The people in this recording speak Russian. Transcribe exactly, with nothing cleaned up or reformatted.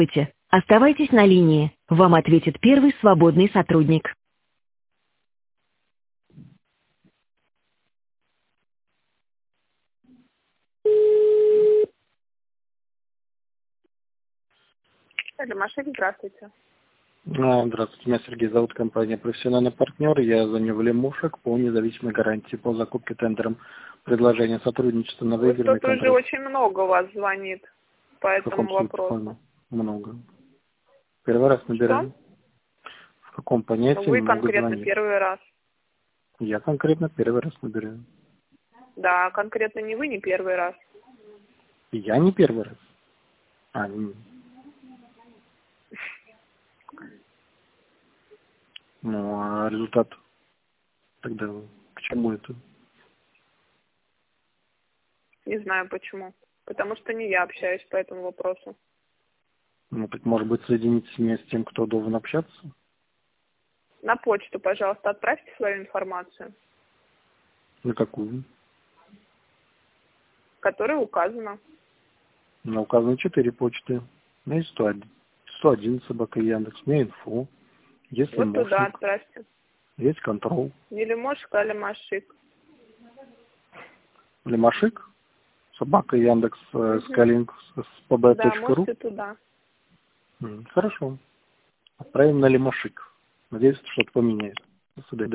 Здравствуйте. Оставайтесь на линии. Вам ответит первый свободный сотрудник. Лемашек, здравствуйте. А, Здравствуйте, меня Сергей зовут, компания «Профессиональный партнер». Я звоню в Лемушек по независимой гарантии по закупке тендером предложения сотрудничества на Вот выигранный тут уже контракт. очень много у вас звонит по В этому каком случае вопросу. много? Первый раз набираю. Что? В каком Ну, понятии вы много конкретно звонит? первый раз. Я конкретно первый раз набираю. Да, конкретно не вы, не первый раз. И я не первый раз. А, не. Ну, а результат тогда к чему это? Не знаю почему. Потому что не я общаюсь по этому вопросу. Ну, так, может быть, соединитесь меня с тем, кто должен общаться? На почту, пожалуйста, отправьте свою информацию, На какую? которая указана. На указаны четыре почты. У меня есть сто один, сто один собака Яндекс, у меня инфо, есть Вот туда Лемошек, отправьте. есть контрол. Не Лемошек, а Лемашик. Лемошек, собака Яндекс, э, Угу. скалинг с pb Да, точка ру. можете туда. М, Хорошо. Отправим на Лемошек. Надеюсь, что-то поменяет. До свидания.